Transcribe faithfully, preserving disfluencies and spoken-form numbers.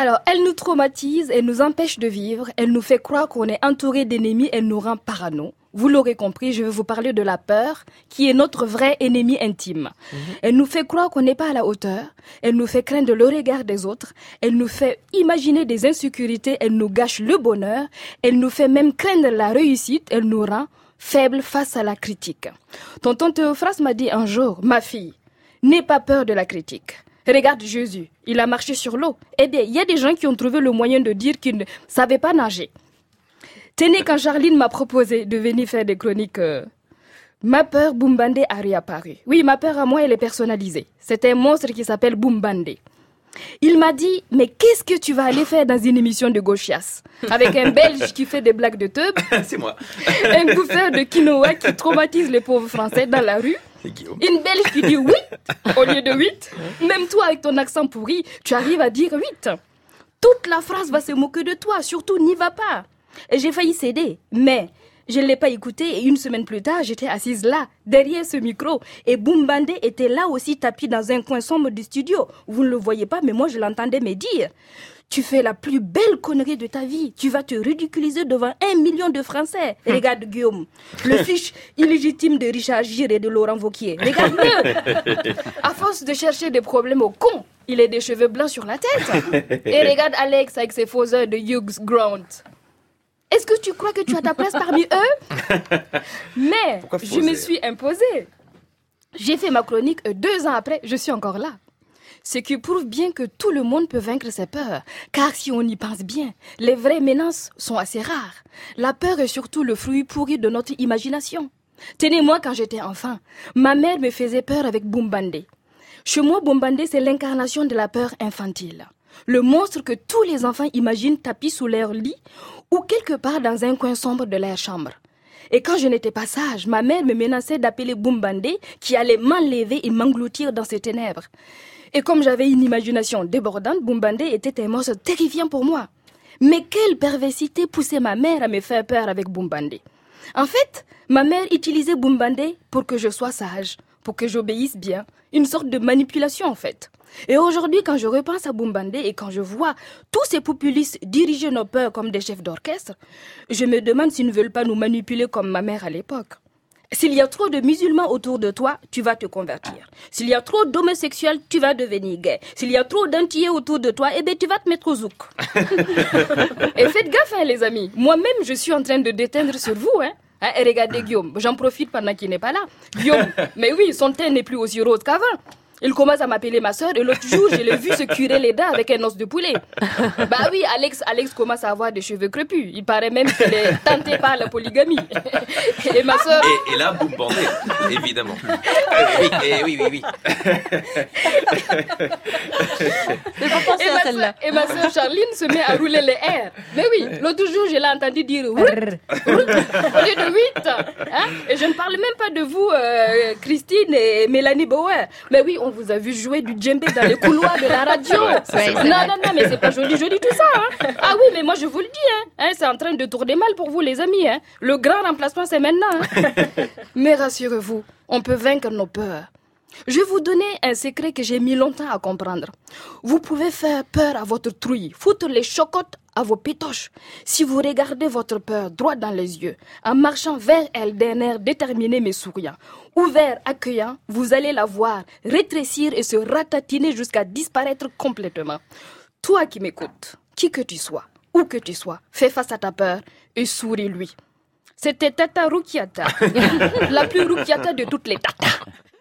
Alors, elle nous traumatise, elle nous empêche de vivre, elle nous fait croire qu'on est entouré d'ennemis, elle nous rend parano. Vous l'aurez compris, je vais vous parler de la peur, qui est notre vrai ennemi intime. Mmh. Elle nous fait croire qu'on n'est pas à la hauteur, elle nous fait craindre le regard des autres, elle nous fait imaginer des insécurités, elle nous gâche le bonheur, elle nous fait même craindre la réussite, elle nous rend faibles face à la critique. Tonton Théophras m'a dit un jour, ma fille, n'aie pas peur de la critique. Regarde Jésus, il a marché sur l'eau. Eh bien, il y a des gens qui ont trouvé le moyen de dire qu'ils ne savaient pas nager. Tenez, quand Charline m'a proposé de venir faire des chroniques, euh, ma peur Boumbandé a réapparu. Oui, ma peur à moi, elle est personnalisée. C'est un monstre qui s'appelle Boumbandé. Il m'a dit, mais qu'est-ce que tu vas aller faire dans une émission de gauchias avec un Belge qui fait des blagues de teub? C'est moi. Un bouffeur de quinoa qui traumatise les pauvres Français dans la rue. Une Belge qui dit oui au lieu de huit. Même toi, avec ton accent pourri, tu arrives à dire huit. Toute la France va se moquer de toi, surtout n'y va pas. Et j'ai failli céder, mais je ne l'ai pas écouté et une semaine plus tard, j'étais assise là, derrière ce micro. Et Boumbandé était là aussi tapis dans un coin sombre du studio. Vous ne le voyez pas, mais moi je l'entendais me dire. Tu fais la plus belle connerie de ta vie. Tu vas te ridiculiser devant un million de Français. Regarde Guillaume, le fils illégitime de Richard Gere et de Laurent Wauquiez. Regarde-le. À force de chercher des problèmes au con, il a des cheveux blancs sur la tête. Et regarde Alex avec ses faux œufs de Hughes Grant. Est-ce que tu crois que tu as ta place parmi eux? Mais je me suis imposée. J'ai fait ma chronique et deux ans après, je suis encore là. Ce qui prouve bien que tout le monde peut vaincre ses peurs. Car si on y pense bien, les vraies menaces sont assez rares. La peur est surtout le fruit pourri de notre imagination. Tenez-moi, quand j'étais enfant, ma mère me faisait peur avec Boumbandé. Chez moi, Boumbandé, c'est l'incarnation de la peur infantile. Le monstre que tous les enfants imaginent tapis sous leur lit ou quelque part dans un coin sombre de leur chambre. Et quand je n'étais pas sage, ma mère me menaçait d'appeler Boumbandé qui allait m'enlever et m'engloutir dans ses ténèbres. Et comme j'avais une imagination débordante, Boumbandé était un monstre terrifiant pour moi. Mais quelle perversité poussait ma mère à me faire peur avec Boumbandé. En fait, ma mère utilisait Boumbandé pour que je sois sage, pour que j'obéisse bien. Une sorte de manipulation en fait. Et aujourd'hui, quand je repense à Boumbandé et quand je vois tous ces populistes diriger nos peurs comme des chefs d'orchestre, je me demande s'ils ne veulent pas nous manipuler comme ma mère à l'époque. S'il y a trop de musulmans autour de toi, tu vas te convertir. S'il y a trop d'homosexuels, tu vas devenir gay. S'il y a trop d'antillais autour de toi, eh bien, tu vas te mettre au zouk. Et faites gaffe, hein, les amis. Moi-même, je suis en train de déteindre sur vous, hein. Hein, et regardez Guillaume, j'en profite pendant qu'il n'est pas là. Guillaume, mais oui, son teint n'est plus aussi rose qu'avant. Il commence à m'appeler ma sœur et l'autre jour, je l'ai vu se curer les dents avec un os de poulet. Bah oui, Alex, Alex commence à avoir des cheveux crépus. Il paraît même qu'il est tenté par la polygamie. Et ma sœur... Et, et là, Boumbandé, évidemment. Et oui, oui, oui. Mais pas penser à celle-là. Et ma sœur Charline se met à rouler les airs. Mais oui, l'autre jour, je l'ai entendu dire route, route, au lieu de huit. Hein? Et je ne parle même pas de vous, euh, Christine et Mélanie Bauer. Mais oui, on vous a vu jouer du djembé dans les couloirs de la radio. Ouais, non, non, non, mais c'est pas joli, joli tout ça. Hein. Ah oui, mais moi je vous le dis, hein. Hein, c'est en train de tourner mal pour vous, les amis. Hein. Le grand remplacement, c'est maintenant. Hein. Mais rassurez-vous, on peut vaincre nos peurs. Je vais vous donner un secret que j'ai mis longtemps à comprendre. Vous pouvez faire peur à votre trouille, foutre les chocottes à vos pétoches. Si vous regardez votre peur droit dans les yeux, en marchant vers elle d'un air déterminé mais souriant, ouvert, accueillant, vous allez la voir rétrécir et se ratatiner jusqu'à disparaître complètement. Toi qui m'écoutes, qui que tu sois, où que tu sois, fais face à ta peur et souris-lui. C'était Tata Rukiata, la plus Rukiata de toutes les tatas.